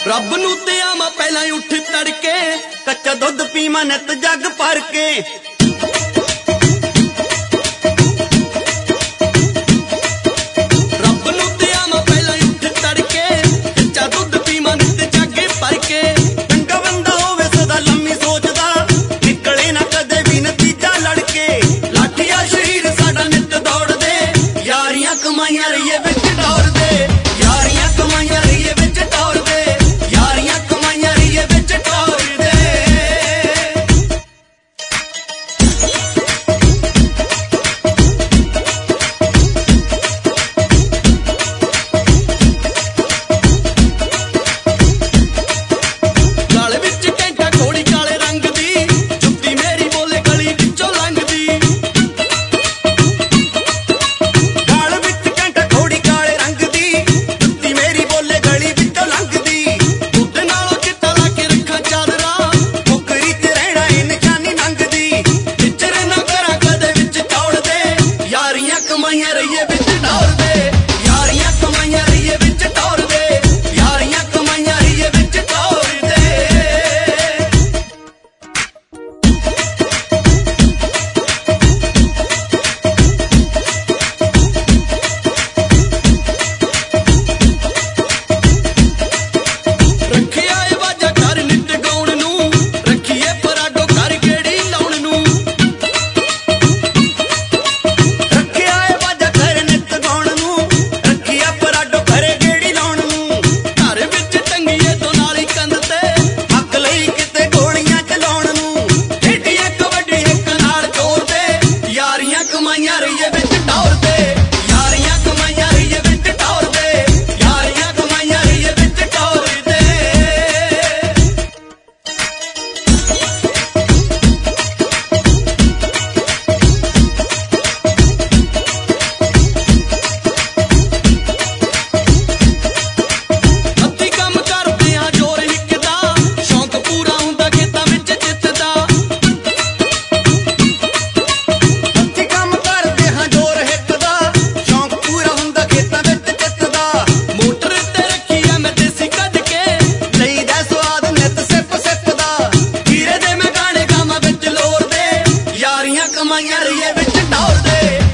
रब नू ते आवां पहला उठ तड़के, कच्चा दुध पीवां नित जग भर के। रब नू ते आवां पहला उठ तड़के, कच्चा दुध पीवां नित जग भर के। चंगा बंदा होवे सदा लम्मी सोचदा, निकले ना कदे भी नतीजा लड़के। लाठिया शरीर साडा नित दौड़ दे, यारियां कमाइयां रहिए विच दौड़ दे। यारियां कमाइयां रहिए विच दौड़ दे, यारियां कमाइयां रहिए विच दौड़ दे। गल विच घंटा घोड़ी काले रंग दी, जुत्ती मेरी बोले गली विचों लंघदी। गल विच घंटा घोड़ी काले रंग दी, जुत्ती मेरी बोले गली विचों लंघदी। दुध नालों चिट्टा ला के रखां चादरा, मुकरी च रहना ए निशानी मंगदी। विचर ना करा कदे विच दौड़ दे, यारियां कमाइयां रहिए विच दौड़ दे। यारियां कमाइयां रहिए विच दौड़ दे, यारियां कमाइयां रहिए विच दौड़ दे। रखिया ए वाजा घर नित गाउण नूं, रखिए पराडो घर गेड़ी लाउण नूं। रखिया ए वाजा घर नित गाउण नूं, रखिया पराडो घर गेड़ी लाउण नूं। घर विच टंगीए तो नाली कंध ते, हक लई किते गोलियां चलाउण नूं। खेडीए कबड्डी इक नाल जोर दे, यारियां कमाइयां रहिए विच दौड़ दे। यारियां कमाइयां रहिए विच दौड़ दे, यारियां कमाइयां रहिए विच दौड़ दे। हत्थी काम करदे आ जोर हिकदा, शौक पूरा हुंदा खेतां विच जिੱਤਦਾ। हत्थी काम करदे आ जोर हिकदा, शौक पूरा हुंदा खेतां विच जिੱਤਦਾ। मोटर ते रखी आ मैं देसी कढ के, लईदा स्वाद नित सिप सिप दा। हीरे दे मैं गाने गावां विच लोर दे, यारियां कमाइयां रहिए विच दौड़ दे।